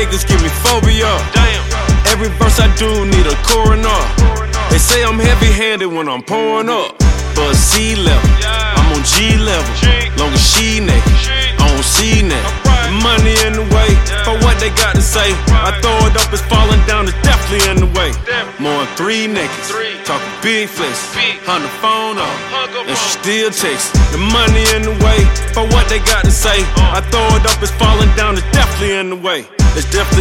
niggas give me phobia. Damn. Every verse I do need a coroner. They say I'm heavy-handed when I'm pouring up. But C level, I'm on G level. Long as she naked, I don't see that. Money in the way, for what they got to say. I throw it up, it's falling down, it's definitely in the way. More than 3 niggas, talking big flex. On the phone up, and she still texts. The money in the way, for what they got to say. I throw it up, it's falling down, it's definitely in the way. It's definitely